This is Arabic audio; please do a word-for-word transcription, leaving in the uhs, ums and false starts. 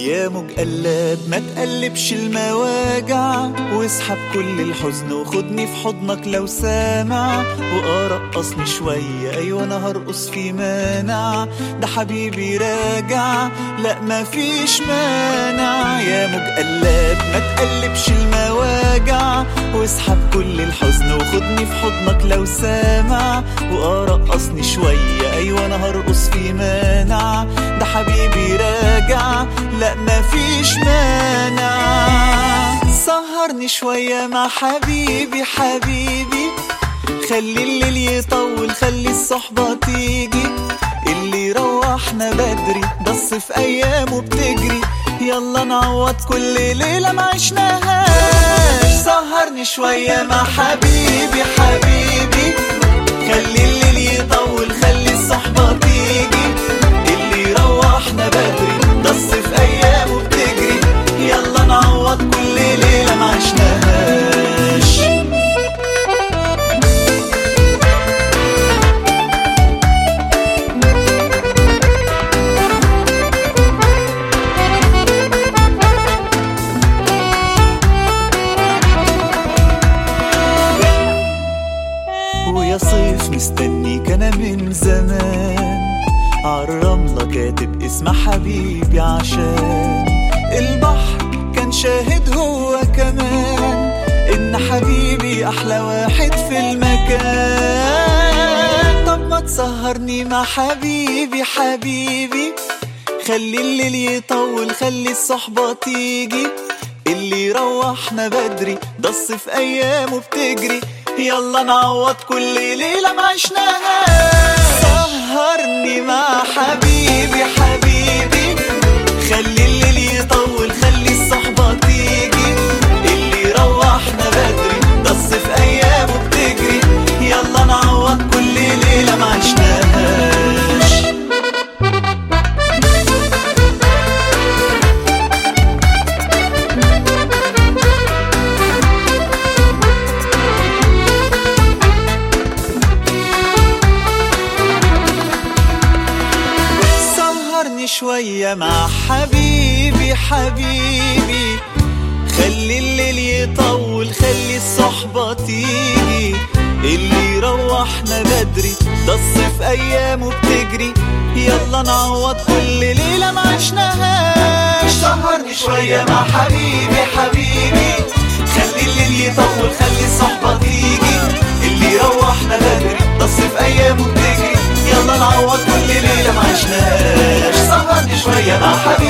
يا موج قلاب ما تقلبش المواجع، واسحب كل الحزن وخدني في حضنك لو سامع، وارقصني شوية ايوه انا هرقص في مانع، ده حبيبي راجع لا مفيش مانع. يا موج قلاب ما تقلبش المواجع، واسحب كل الحزن وخدني في حضنك لو سامع، وارقصني شوية ايوه انا هرقص في مانع، ده حبيبي راجع لا مفيش مانع. سهرني شوية مع حبيبي حبيبي، خلي الليل يطول خلي الصحبة تيجي، اللي روحنا بدري ده الصيف ايامه بتجري، يلا نعوض كل ليلة ما عشناهاش. سهرني شوية مع حبيبي حبيبي، خلي الليل يطول خلي الصحبة تيجي، اللي روحنا بدري ده الصيف ايامه بتجري، يلا نعوض كل ليلة ما عشناهاش. ويا صيف مستنيك انا من زمان، عالرملة كاتب اسم حبيبي عشان البحر كان شاهد هو كمان، ان حبيبي احلى واحد في المكان. طب ما تسهرني مع حبيبي حبيبي، خلي الليل يطول خلي الصحبة تيجي، اللي روحنا بدري ده الصيف ايامه بتجري، يلا نعوض كل ليلة ما عشناهاش. سهرني مع حبيبي حبيبي، خلي الليل يطول خلي الصحبة تيجي، اللي روحنا بدري ده الصيف ايامه بتجري، يلا نعوض كل ليلة ما عشناهاش. شوية مع حبيبي حبيبي، خلي الليل يطول خلي الصحبة تيجي، اللي روحنا بدري ده الصيف ايامه بتجري، يلا نعوض كل ليلة ما عشناهاش. سهرني شوية مع حبيبي حبيبي، خلي الليل يطول خلي الصحبة تيجي، اللي روحنا بدري ده الصيف ايامه بتجري، يلا نعوض كل ليلة ما عشناهاش. سهرني شوية مع حبيبي